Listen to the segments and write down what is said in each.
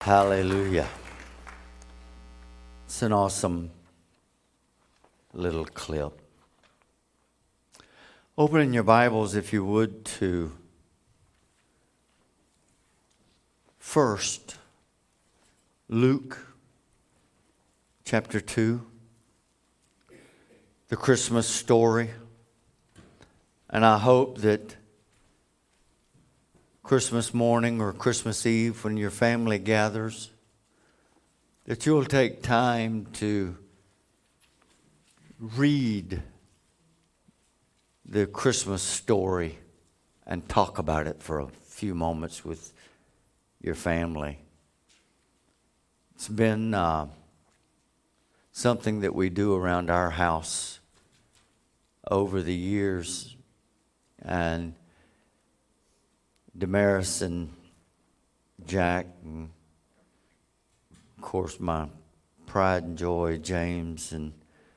Hallelujah. It's an awesome little clip. Open your Bibles, if you would, to first Luke chapter 2, the Christmas story. And I hope that Christmas morning or Christmas Eve, when your family gathers, that you'll take time to read the Christmas story and talk about it for a few moments with your family. It's been something that we do around our house over the years, and Damaris and Jack, and of course my pride and joy, James and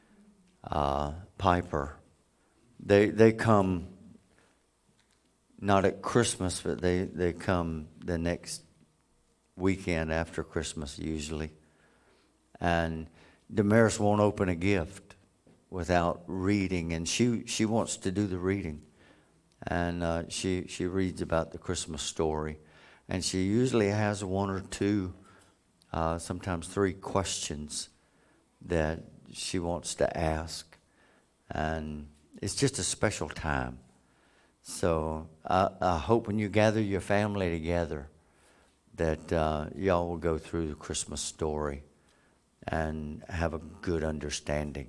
Piper, they come not at Christmas, but they come the next weekend after Christmas usually. And Damaris won't open a gift without reading, and she wants to do the reading. And she reads about the Christmas story. And she usually has one or two, sometimes three questions that she wants to ask. And it's just a special time. So I hope when you gather your family together that y'all will go through the Christmas story and have a good understanding.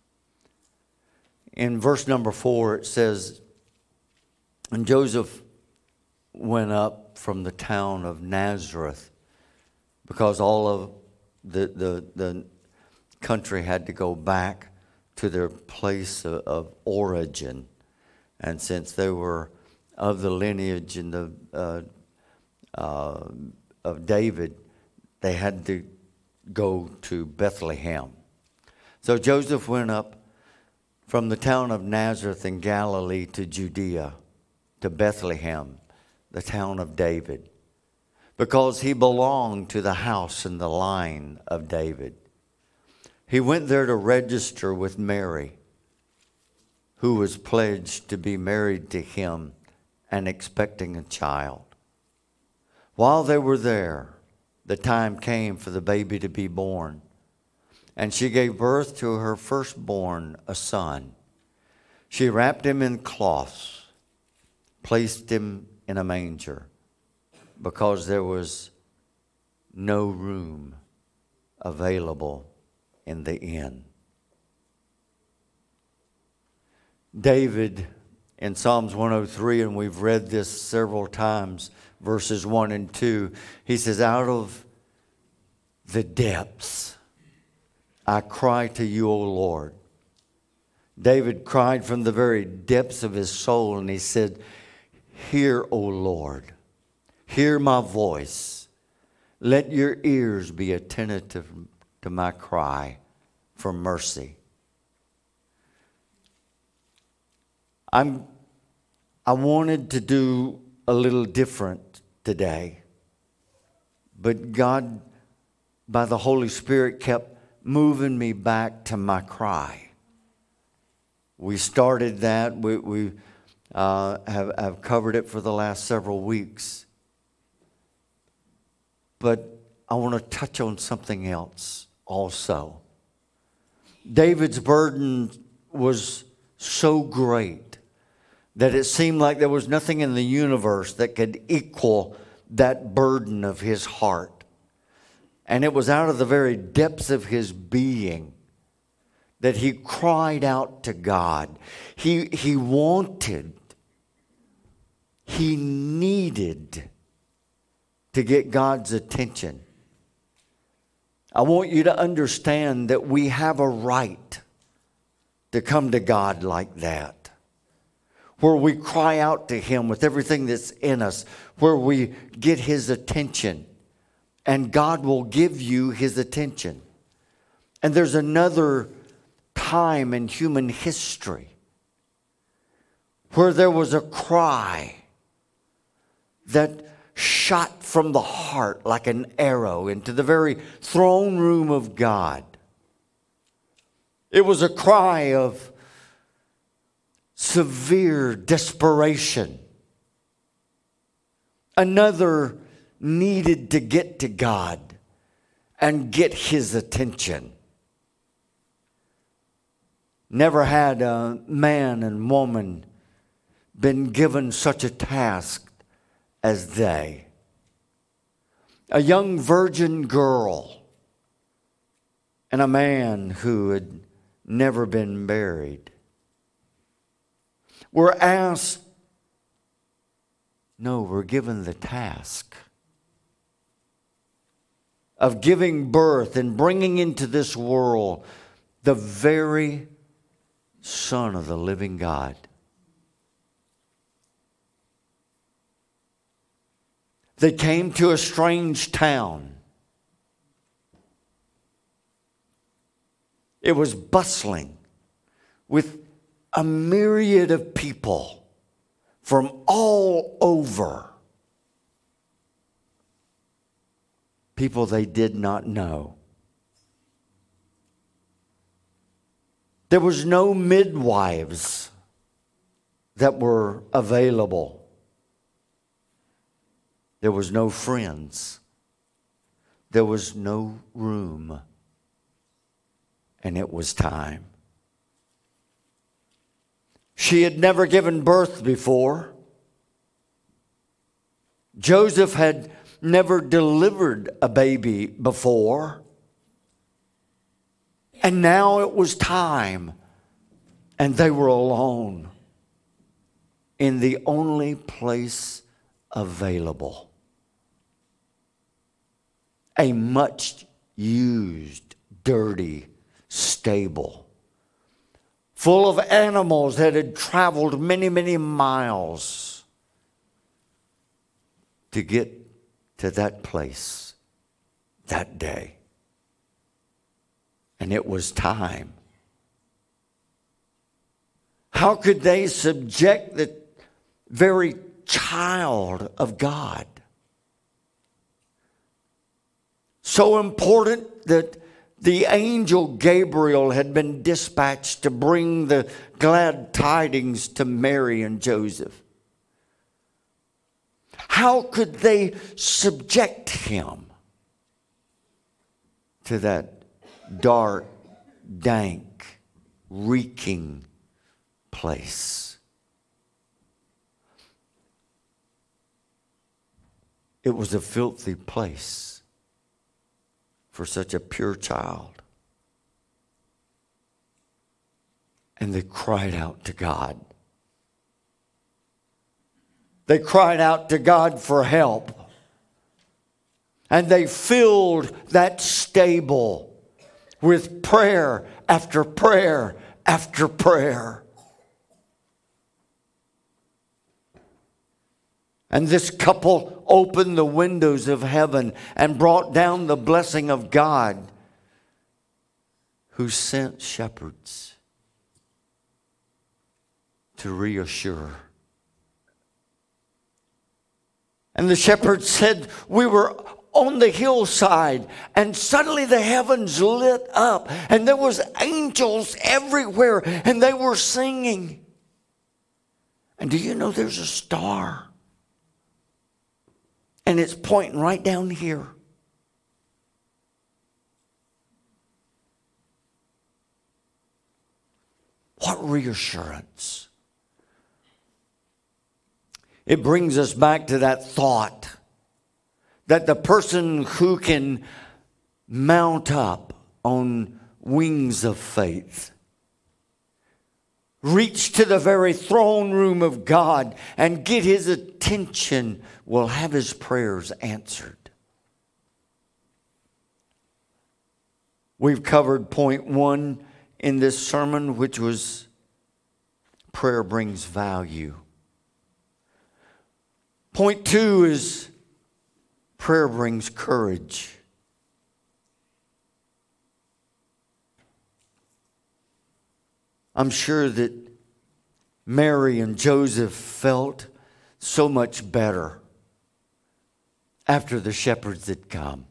In verse number 4, it says, "And Joseph went up from the town of Nazareth," because all of the country had to go back to their place of origin. And since they were of the lineage and of David, they had to go to Bethlehem. So Joseph went up from the town of Nazareth in Galilee to Judea, to Bethlehem, the town of David, because he belonged to the house and the line of David. He went there to register with Mary, who was pledged to be married to him and expecting a child. While they were there, the time came for the baby to be born, and she gave birth to her firstborn, a son. She wrapped him in cloths, placed him in a manger, because there was no room available in the inn. David, in Psalms 103, and we've read this several times, verses 1 and 2, he says, "Out of the depths I cry to you, O Lord." David cried from the very depths of his soul, and he said, "Hear, O Lord, hear my voice. Let your ears be attentive to my cry for mercy." I wanted to do a little different today, but God, by the Holy Spirit, kept moving me back to my cry. We started that. We have covered it for the last several weeks. But I want to touch on something else also. David's burden was so great that it seemed like there was nothing in the universe that could equal that burden of his heart. And it was out of the very depths of his being that he cried out to God. He wanted, he needed to get God's attention. I want you to understand that we have a right to come to God like that, where we cry out to him with everything that's in us, where we get his attention, and God will give you his attention. And there's another time in human history where there was a cry that shot from the heart like an arrow into the very throne room of God. It was a cry of severe desperation. Another needed to get to God and get his attention. Never had a man and woman been given such a task as they. A young virgin girl and a man who had never been married were asked, no, we're given the task of giving birth and bringing into this world the very Son of the living God. They came to a strange town. It was bustling with a myriad of people from all over. People they did not know. There was no midwives that were available. There was no friends. There was no room. And it was time. She had never given birth before. Joseph had never delivered a baby before. And now it was time. And they were alone in the only place available. A much used, dirty stable full of animals that had traveled many, many miles to get to that place that day. And it was time. How could they subject the very child of God? So important that the angel Gabriel had been dispatched to bring the glad tidings to Mary and Joseph. How could they subject him to that dark, dank, reeking place? It was a filthy place for such a pure child. And they cried out to God. They cried out to God for help. And they filled that stable with prayer after prayer after prayer. And this couple opened the windows of heaven and brought down the blessing of God, who sent shepherds to reassure. And the shepherds said, we were on the hillside, and suddenly the heavens lit up, and there was angels everywhere, and they were singing. And do you know there's a star? And it's pointing right down here. What reassurance. It brings us back to that thought that the person who can mount up on wings of faith, reach to the very throne room of God and get his attention, will have his prayers answered. We've covered point 1 in this sermon, which was prayer brings value. Point 2 is prayer brings courage. I'm sure that Mary and Joseph felt so much better after the shepherds had come,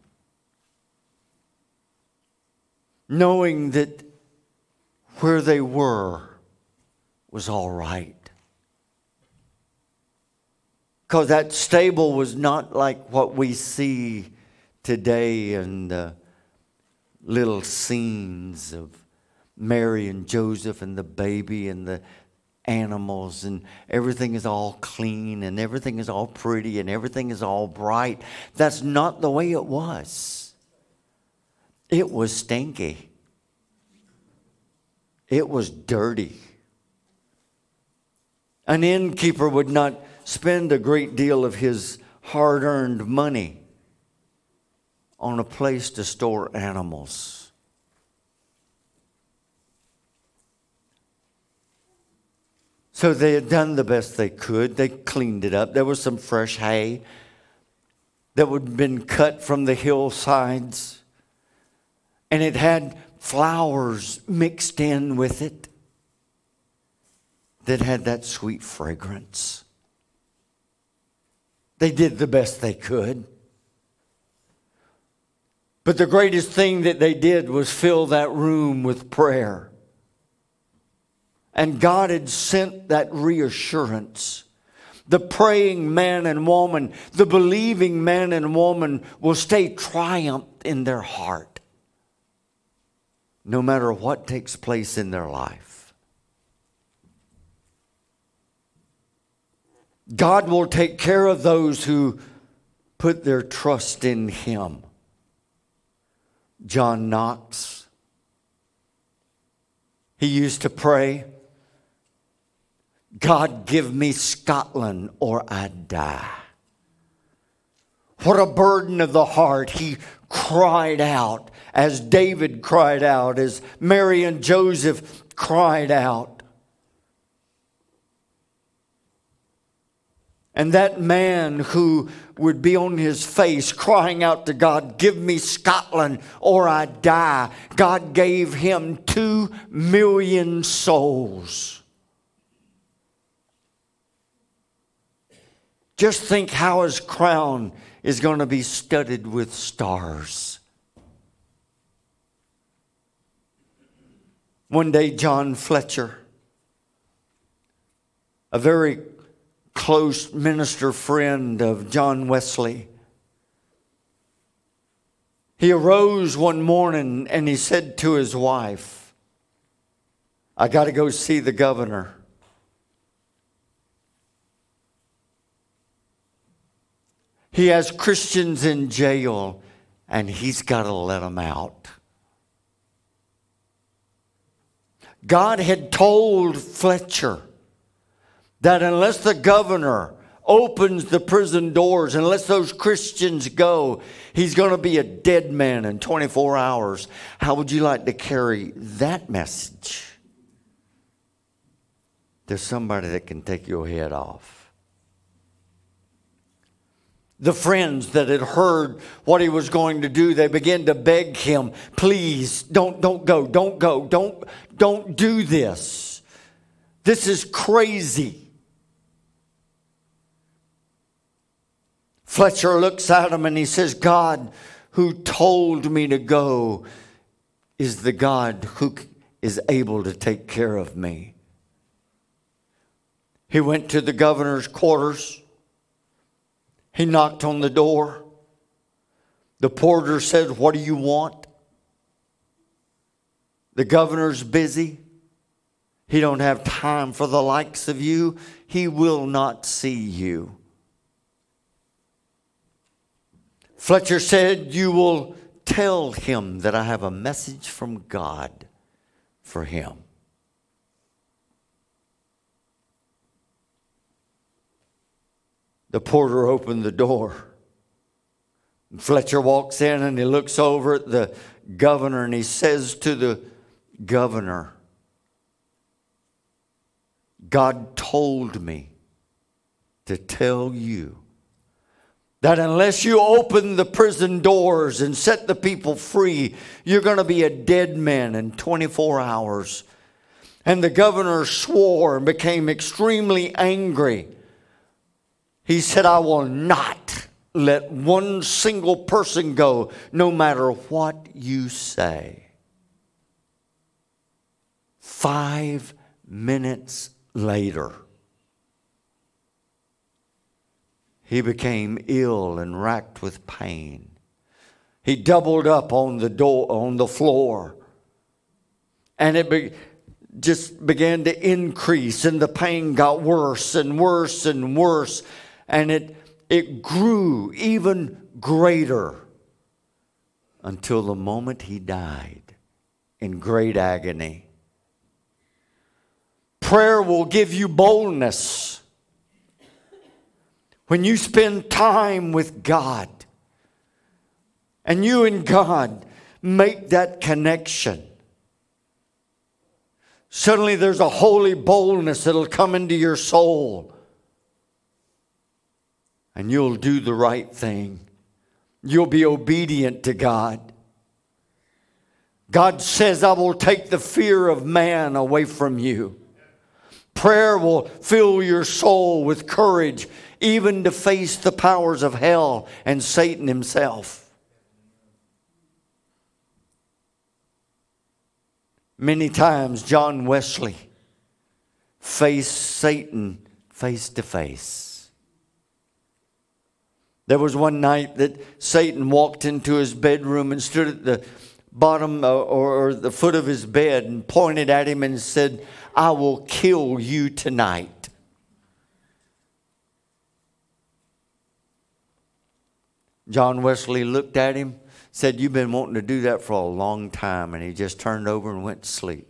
knowing that where they were was all right. Because that stable was not like what we see today in the little scenes of Mary and Joseph and the baby and the animals, and everything is all clean and everything is all pretty and everything is all bright. That's not the way it was. It was stinky. It was dirty. An innkeeper would not spend a great deal of his hard-earned money on a place to store animals. So they had done the best they could. They cleaned it up. There was some fresh hay that would have been cut from the hillsides, and it had flowers mixed in with it that had that sweet fragrance. They did the best they could. But the greatest thing that they did was fill that room with prayer. And God had sent that reassurance. The praying man and woman, the believing man and woman will stay triumphed in their heart, no matter what takes place in their life. God will take care of those who put their trust in Him. John Knox, he used to pray, God, give me Scotland or I die. What a burden of the heart. He cried out, as David cried out, as Mary and Joseph cried out. And that man who would be on his face crying out to God, give me Scotland or I die. God gave him 2 million souls. Just think how his crown is going to be studded with stars. One day, John Fletcher, a very close minister friend of John Wesley, he arose one morning and he said to his wife, I got to go see the governor. He has Christians in jail and he's got to let them out. God had told Fletcher that unless the governor opens the prison doors, unless those Christians go, he's going to be a dead man in 24 hours. How would you like to carry that message to somebody that can take your head off? The friends that had heard what he was going to do, they began to beg him, please, don't go, don't do this. This is crazy. Fletcher looks at him and he says, God who told me to go is the God who is able to take care of me. He went to the governor's quarters. He knocked on the door. The porter said, what do you want? The governor's busy. He don't have time for the likes of you. He will not see you. Fletcher said, you will tell him that I have a message from God for him. The porter opened the door. Fletcher walks in and he looks over at the governor and he says to the governor, God told me to tell you that unless you open the prison doors and set the people free, you're going to be a dead man in 24 hours. And the governor swore and became extremely angry. He said, I will not let one single person go, no matter what you say. 5 minutes later, he became ill and racked with pain. He doubled up on the floor, and it just began to increase, and the pain got worse and worse and worse, and it grew even greater until the moment he died in great agony. Prayer will give you boldness. When you spend time with God and you and God make that connection, suddenly there's a holy boldness that'll come into your soul. And you'll do the right thing. You'll be obedient to God. God says, I will take the fear of man away from you. Prayer will fill your soul with courage, even to face the powers of hell and Satan himself. Many times John Wesley faced Satan face to face. There was one night that Satan walked into his bedroom and stood at the bottom or the foot of his bed and pointed at him and said, I will kill you tonight. John Wesley looked at him, said, you've been wanting to do that for a long time. And he just turned over and went to sleep.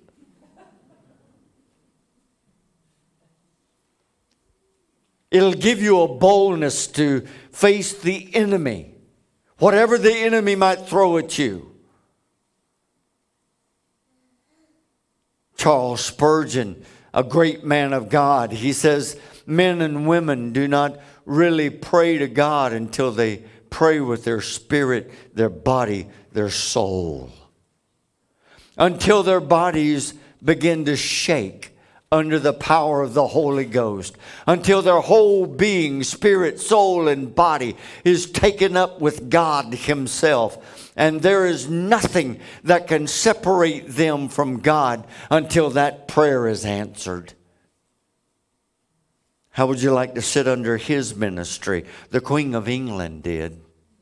It'll give you a boldness to face the enemy, whatever the enemy might throw at you. Charles Spurgeon, a great man of God, he says, men and women do not really pray to God until they pray with their spirit, their body, their soul. Until their bodies begin to shake under the power of the Holy Ghost. Until their whole being, spirit, soul, and body is taken up with God Himself. And there is nothing that can separate them from God until that prayer is answered. How would you like to sit under His ministry? The Queen of England did.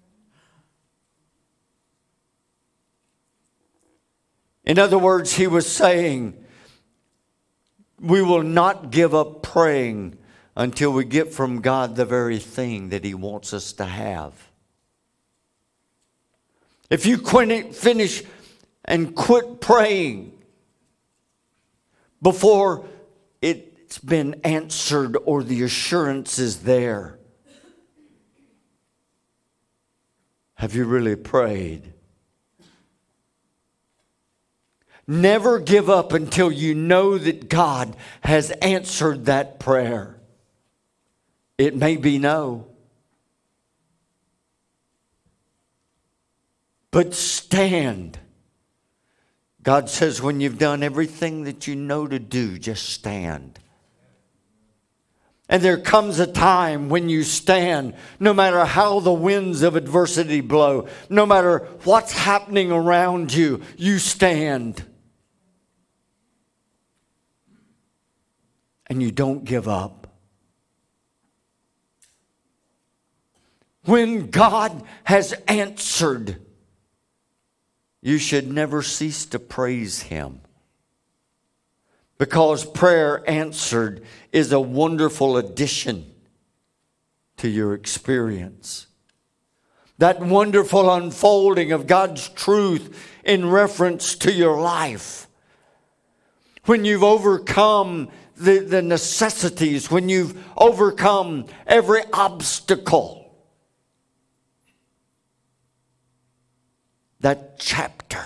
In other words, he was saying, we will not give up praying until we get from God the very thing that He wants us to have. If you finish and quit praying before it's been answered or the assurance is there, have you really prayed? Never give up until you know that God has answered that prayer. It may be no. But stand. God says when you've done everything that you know to do, just stand. And there comes a time when you stand, no matter how the winds of adversity blow, no matter what's happening around you, you stand. And you don't give up. When God has answered, you should never cease to praise Him. Because prayer answered is a wonderful addition to your experience. That wonderful unfolding of God's truth in reference to your life. When you've overcome the necessities, when you've overcome every obstacle, that chapter,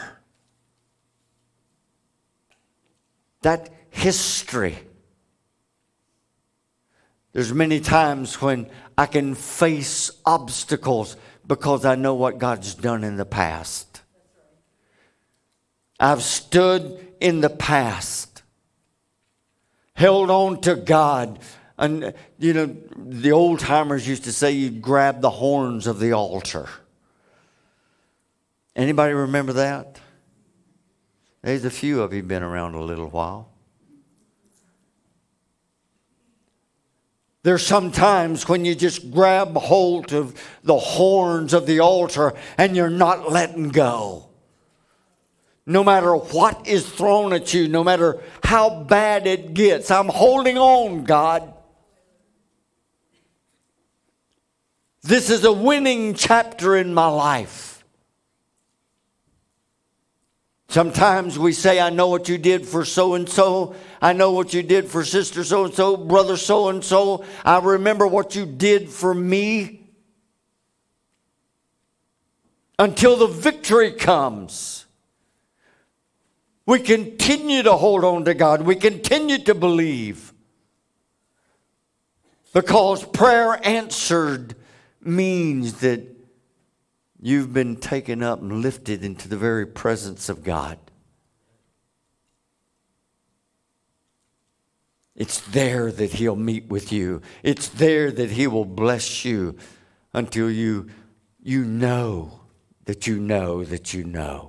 that history. There's many times when I can face obstacles because I know what God's done in the past. I've stood in the past, held on to God And, the old timers used to say you'd grab the horns of the altar. Anybody remember that? There's a few of you been around a little while. There's some times when you just grab hold of the horns of the altar and you're not letting go. No matter what is thrown at you, no matter how bad it gets, I'm holding on, God. This is a winning chapter in my life. Sometimes we say, I know what you did for so-and-so. I know what you did for sister so-and-so, brother so-and-so. I remember what you did for me. Until the victory comes. We continue to hold on to God. We continue to believe. Because prayer answered means that you've been taken up and lifted into the very presence of God. It's there that He'll meet with you. It's there that He will bless you until you know that you know that you know.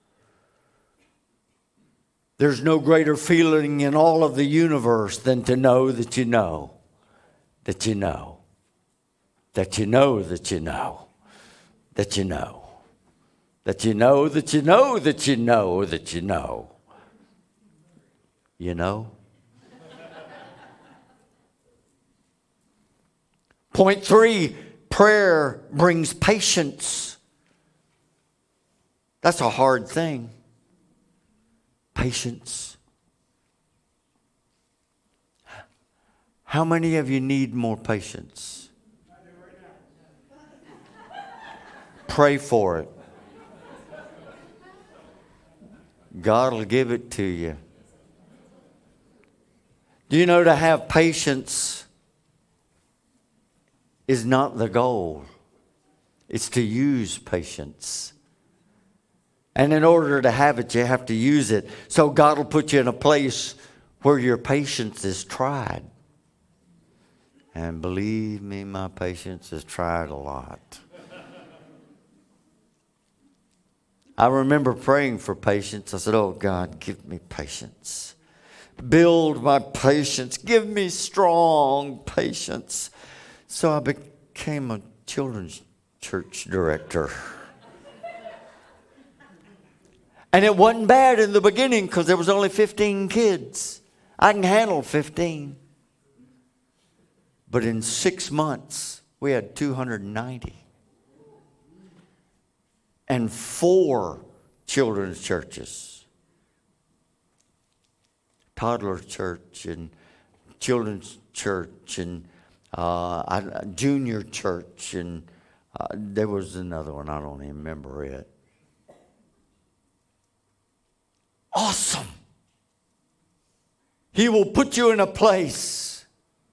There's no greater feeling in all of the universe than to know that you know that you know. That you know that you know, that you know, that you know that you know that you know that you know. You know? Point 3, prayer brings patience. That's a hard thing. Patience. How many of you need more patience? Pray for it. God will give it to you. Do you know to have patience is not the goal? It's to use patience. And in order to have it, you have to use it. So God will put you in a place where your patience is tried. And believe me, my patience is tried a lot. I remember praying for patience. I said, oh, God, give me patience. Build my patience. Give me strong patience. So I became a children's church director. And it wasn't bad in the beginning because there was only 15 kids. I can handle 15. But in 6 months, we had 290. And 4 children's churches. Toddler church and children's church and junior church. And there was another one, I don't even remember it. Awesome. He will put you in a place.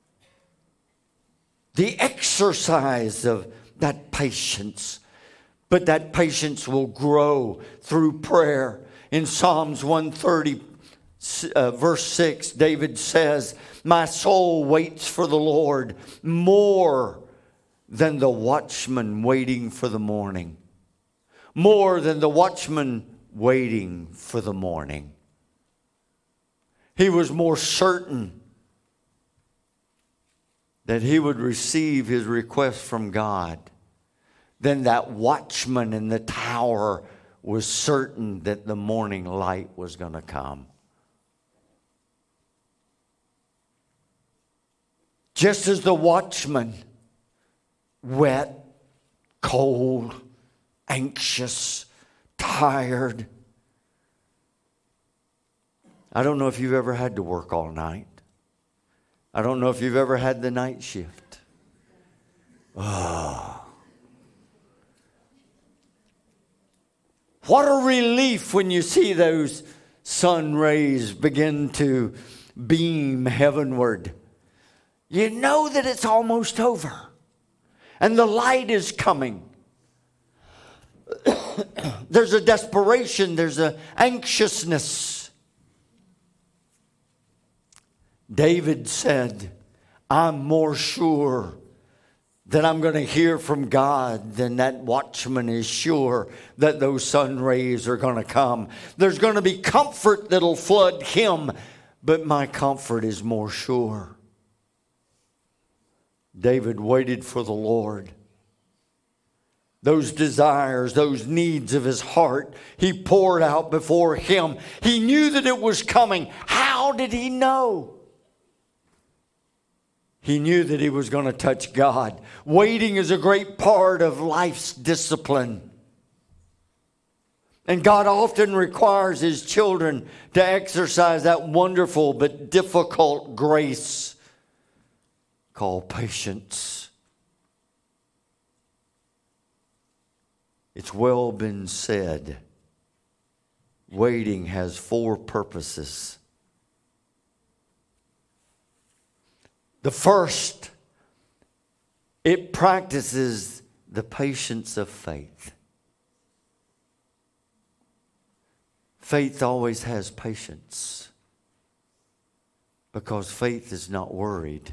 The exercise of that patience. But that patience will grow through prayer. In Psalms 130, verse 6, David says, my soul waits for the Lord more than the watchman waiting for the morning. More than the watchman waiting for the morning. He was more certain that he would receive his request from God. Then that watchman in the tower was certain that the morning light was going to come. Just as the watchman, wet, cold, anxious, tired. I don't know if you've ever had to work all night. I don't know if you've ever had the night shift. Oh. What a relief when you see those sun rays begin to beam heavenward. You know that it's almost over. And the light is coming. There's a desperation. There's an anxiousness. David said, I'm more sure that I'm going to hear from God than that watchman is sure that those sun rays are going to come. There's going to be comfort that'll flood him, but my comfort is more sure. David waited for the Lord. Those desires, those needs of his heart, he poured out before him. He knew that it was coming. How did he know? He knew that he was going to touch God. Waiting is a great part of life's discipline. And God often requires his children to exercise that wonderful but difficult grace called patience. It's well been said, waiting has 4 purposes. The first, it practices the patience of faith. Faith always has patience because faith is not worried.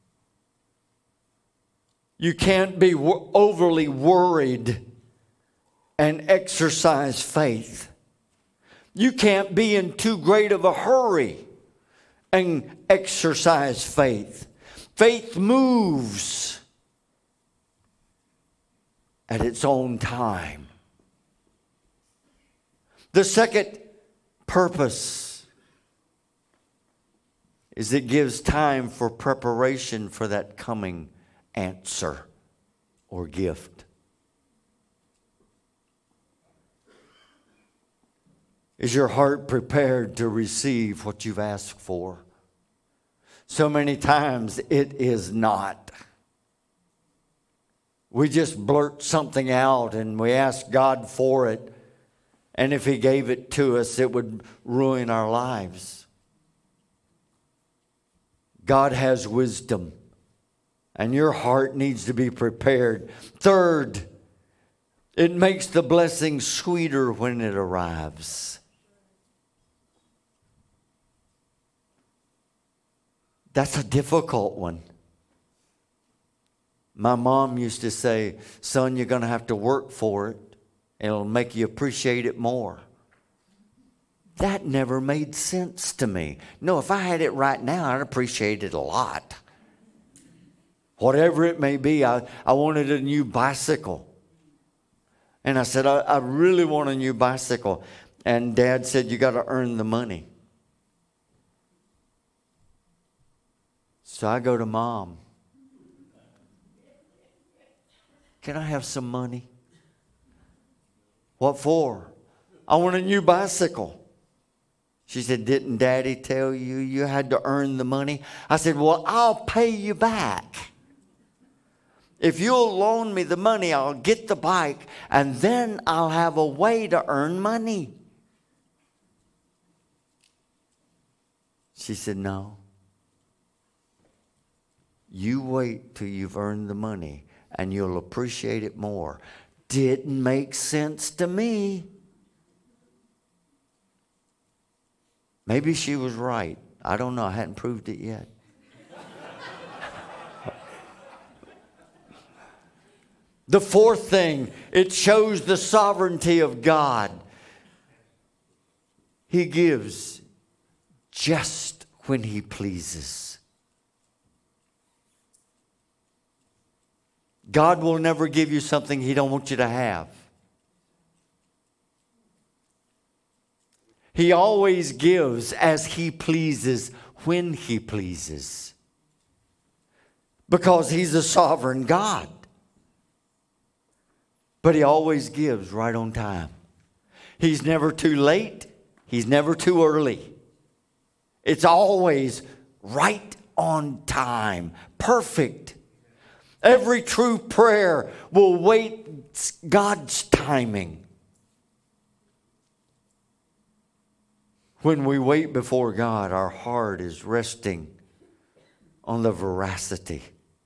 You can't be overly worried and exercise faith. You can't be in too great of a hurry and exercise faith. Faith moves at its own time. The second purpose is it gives time for preparation for that coming answer or gift. Is your heart prepared to receive what you've asked for? So many times it is not. We just blurt something out and we ask God for it. And if he gave it to us, it would ruin our lives. God has wisdom, and your heart needs to be prepared. Third, it makes the blessing sweeter when it arrives. That's a difficult one. My mom used to say, son, you're going to have to work for it. It'll make you appreciate it more. That never made sense to me. No, if I had it right now, I'd appreciate it a lot. Whatever it may be, I wanted a new bicycle. And I said, I really want a new bicycle. And Dad said, you got to earn the money. So I go to Mom. Can I have some money? What for? I want a new bicycle. She said, didn't Daddy tell you you had to earn the money? I said, well, I'll pay you back. If you'll loan me the money, I'll get the bike, and then I'll have a way to earn money. She said, no. You wait till you've earned the money, and you'll appreciate it more. Didn't make sense to me. Maybe she was right. I don't know. I hadn't proved it yet. The fourth thing, it shows the sovereignty of God. He gives just when he pleases. God will never give you something he don't want you to have. He always gives as he pleases, when he pleases. Because he's a sovereign God. But he always gives right on time. He's never too late. He's never too early. It's always right on time. Perfect. Every true prayer will wait God's timing. When we wait before God, our heart is resting on the veracity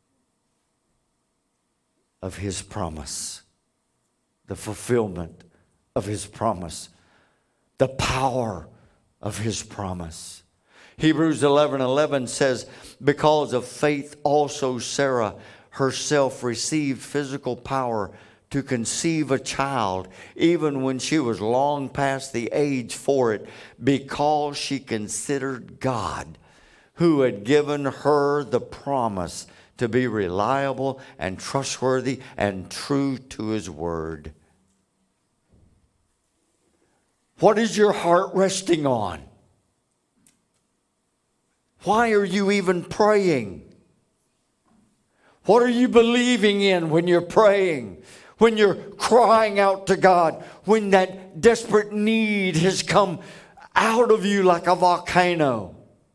of his promise, the fulfillment of his promise, the power of his promise. Hebrews 11:11 says, because of faith also Sarah herself received physical power to conceive a child, even when she was long past the age for it, because she considered God, who had given her the promise, to be reliable and trustworthy and true to His word. What is your heart resting on? Why are you even praying? What are you believing in when you're praying? When you're crying out to God? When that desperate need has come out of you like a volcano?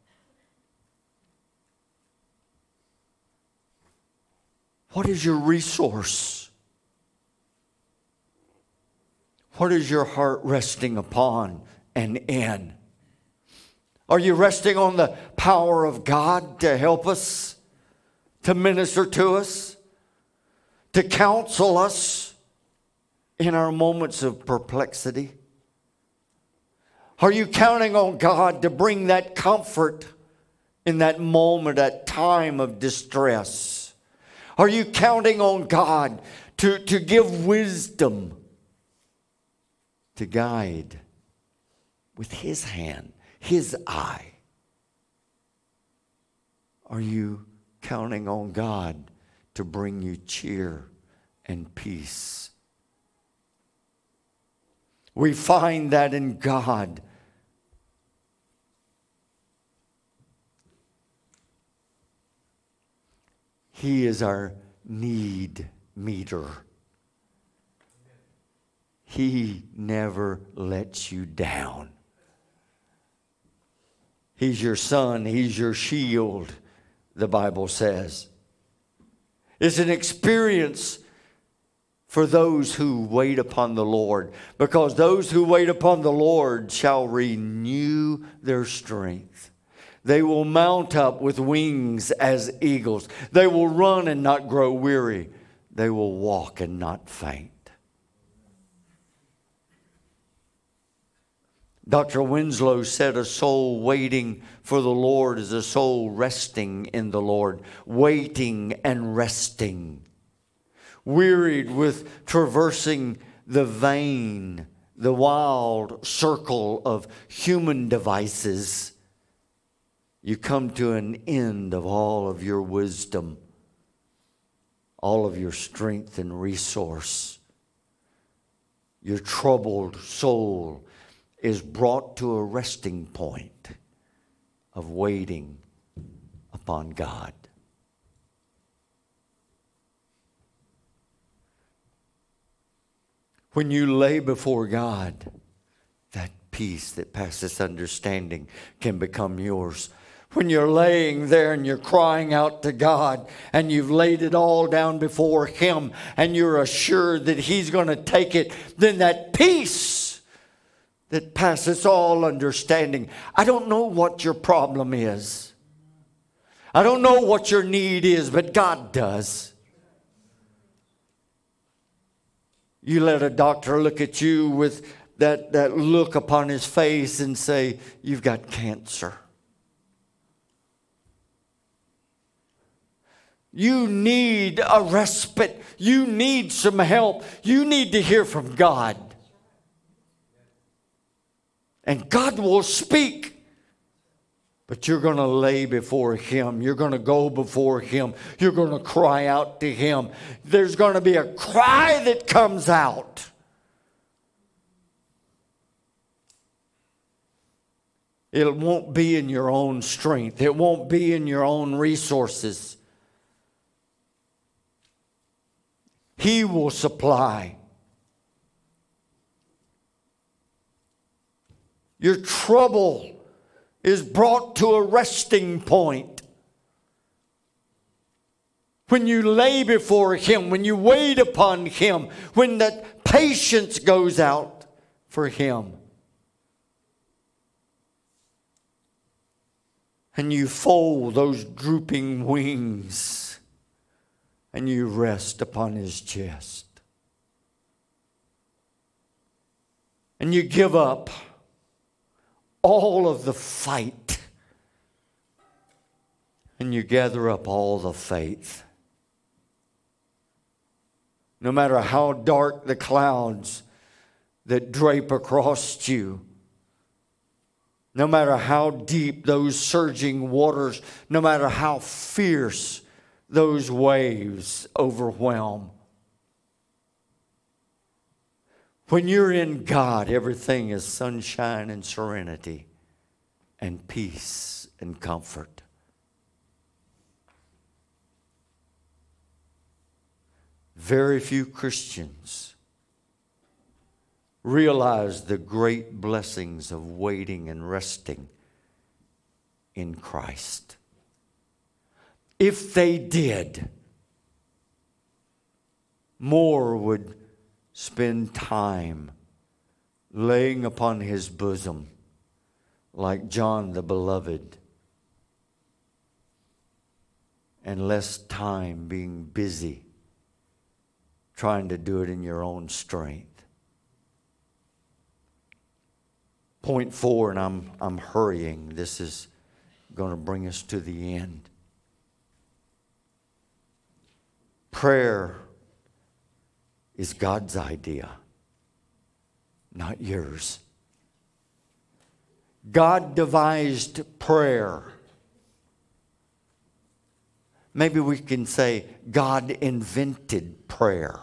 What is your resource? What is your heart resting upon and in? Are you resting on the power of God to help us, to minister to us, to counsel us in our moments of perplexity? Are you counting on God to bring that comfort in that moment, that time of distress? Are you counting on God to give wisdom, to guide with His hand, His eye? Are you counting on God to bring you cheer and peace? We find that in God. He is our need meter. He never lets you down. He's your sun. He's your shield, the Bible says. It's an experience for those who wait upon the Lord, because those who wait upon the Lord shall renew their strength. They will mount up with wings as eagles. They will run and not grow weary. They will walk and not faint. Dr. Winslow said a soul waiting for the Lord is a soul resting in the Lord, waiting and resting. Wearied with traversing the vain, the wild circle of human devices, you come to an end of all of your wisdom, all of your strength and resource. Your troubled soul is brought to a resting point of waiting upon God. When you lay before God, that peace that passes understanding can become yours. When you're laying there and you're crying out to God and you've laid it all down before Him and you're assured that He's going to take it, then that peace that passes all understanding. I don't know what your problem is. I don't know what your need is, but God does. You let a doctor look at you with that look upon his face and say, you've got cancer. You need a respite. You need some help. You need to hear from God. And God will speak. But you're going to lay before Him. You're going to go before Him. You're going to cry out to Him. There's going to be a cry that comes out. It won't be in your own strength. It won't be in your own resources. He will supply. Your trouble is brought to a resting point. When you lay before Him, when you wait upon Him, when that patience goes out for Him. And you fold those drooping wings and you rest upon His chest. And you give up all of the fight and you gather up all the faith. No matter how dark the clouds that drape across you, no matter how deep those surging waters, no matter how fierce those waves overwhelm. When you're in God, everything is sunshine and serenity and peace and comfort. Very few Christians realize the great blessings of waiting and resting in Christ. If they did, more would spend time laying upon his bosom like John the Beloved, and less time being busy trying to do it in your own strength. Point 4, and I'm hurrying. This is going to bring us to the end. Prayer is God's idea, not yours. God devised prayer. Maybe we can say God invented prayer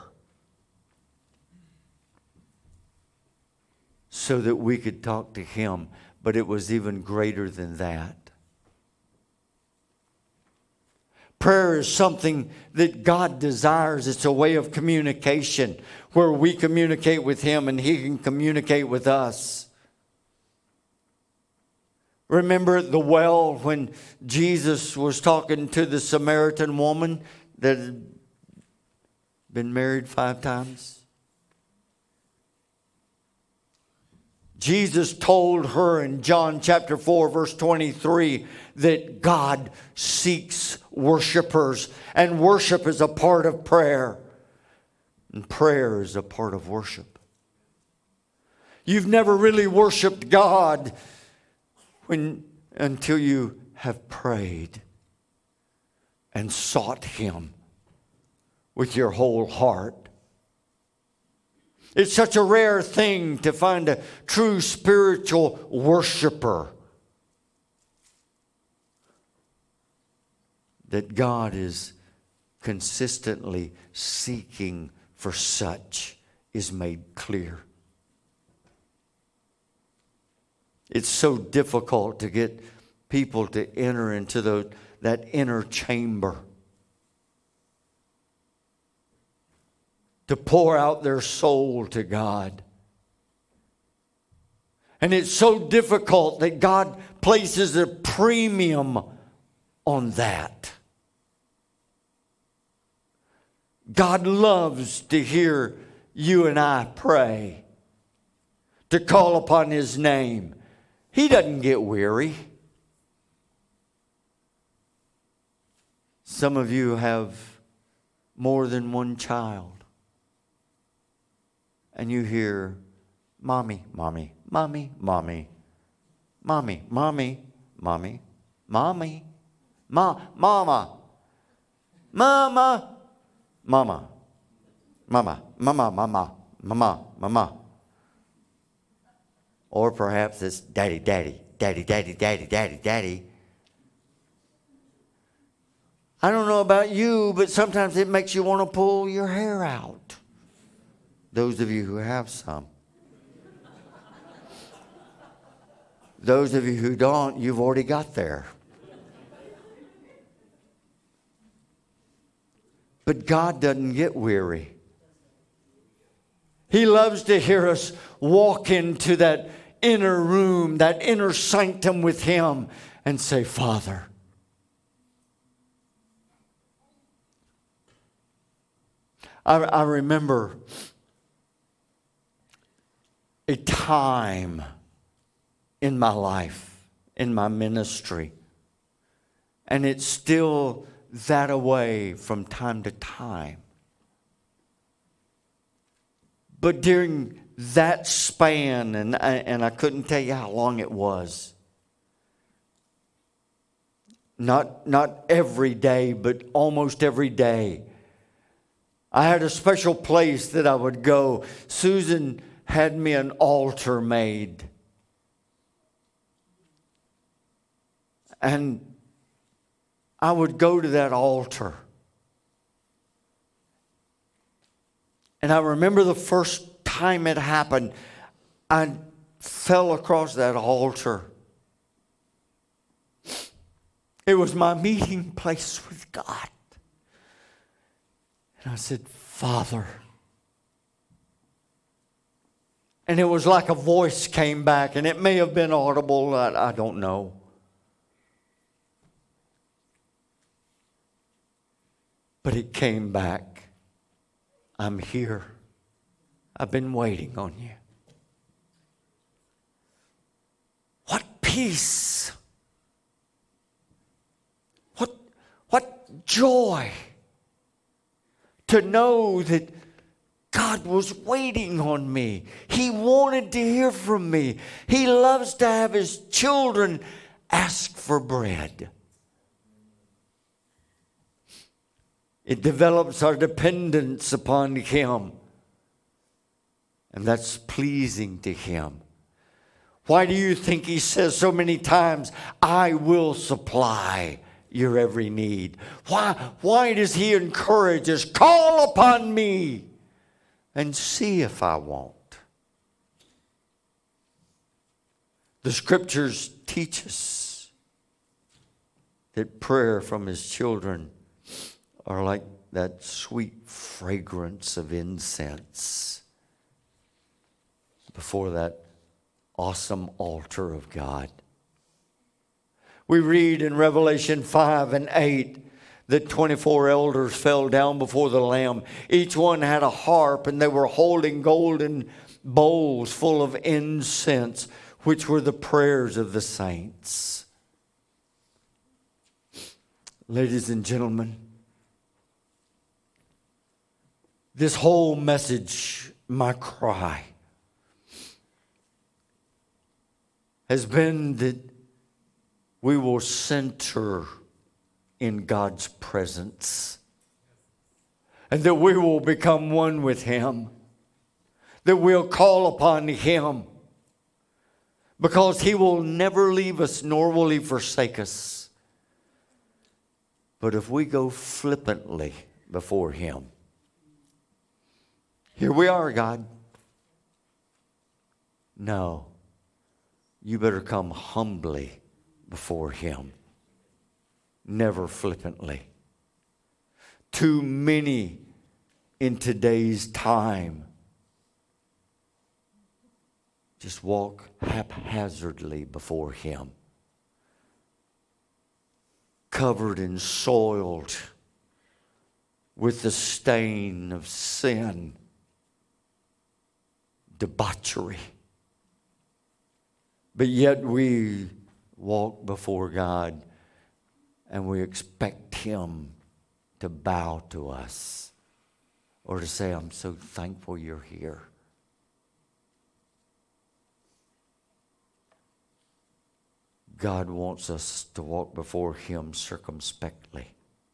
so that we could talk to Him, but it was even greater than that. Prayer is something that God desires. It's a way of communication where we communicate with Him and He can communicate with us. Remember at the well when Jesus was talking to the Samaritan woman that had been married 5 times? Jesus told her in John chapter 4, verse 23, that God seeks worshipers, and worship is a part of prayer, and prayer is a part of worship. You've never really worshiped God until you have prayed and sought Him with your whole heart. It's such a rare thing to find a true spiritual worshiper that God is consistently seeking for such is made clear. It's so difficult to get people to enter into that inner chamber, to pour out their soul to God. And it's so difficult that God places a premium on that. God loves to hear you and I pray, to call upon His name. He doesn't get weary. Some of you have more than one child. And you hear, mommy, mommy, mommy, mommy, mommy, mommy, mommy, mommy, mama, mama, mama, mama, mama, mama, mama, mama, mama. Or perhaps it's daddy, daddy, daddy, daddy, daddy, daddy, daddy. I don't know about you, but sometimes it makes you want to pull your hair out. Those of you who have some. Those of you who don't, you've already got there. But God doesn't get weary. He loves to hear us walk into that inner room, that inner sanctum with Him and say, Father. I remember a time in my life, in my ministry, and it's still that way from time to time. But during that span, and I couldn't tell you how long it was, not every day, but almost every day. I had a special place that I would go. Susan had me an altar made. And I would go to that altar. And I remember the first time it happened, I fell across that altar. It was my meeting place with God. And I said, Father. And it was like a voice came back, and it may have been audible, I don't know. But it came back. I'm here. I've been waiting on you. What peace. What joy to know that God was waiting on me. He wanted to hear from me. He loves to have His children ask for bread. It develops our dependence upon Him. And that's pleasing to Him. Why do you think He says so many times, I will supply your every need? Why does He encourage us? Call upon me and see if I won't. The Scriptures teach us that prayer from His children are like that sweet fragrance of incense before that awesome altar of God. We read in Revelation 5 and 8 that 24 elders fell down before the Lamb. Each one had a harp, and they were holding golden bowls full of incense, which were the prayers of the saints. Ladies and gentlemen, this whole message, my cry, has been that we will center in God's presence, and that we will become one with Him, that we'll call upon Him, because He will never leave us, nor will He forsake us. But if we go flippantly before Him, here we are, God. No, you better come humbly before Him, never flippantly. Too many in today's time just walk haphazardly before Him, covered and soiled with the stain of sin, debauchery. But yet we walk before God and we expect Him to bow to us or to say, I'm so thankful you're here. God wants us to walk before Him circumspectly.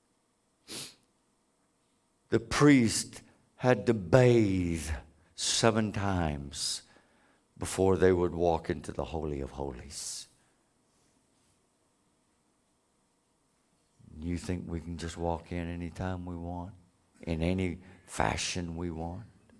The priest had to bathe 7 times before they would walk into the Holy of Holies. You think we can just walk in anytime we want, in any fashion we want?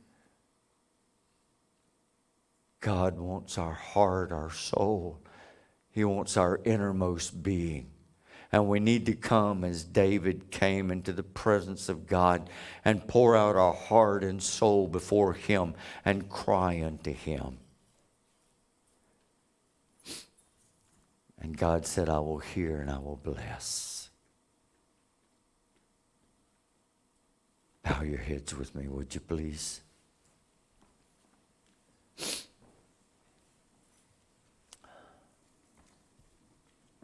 God wants our heart, our soul. He wants our innermost being. And we need to come as David came into the presence of God and pour out our heart and soul before Him and cry unto Him. And God said, I will hear and I will bless. Bow your heads with me, would you please?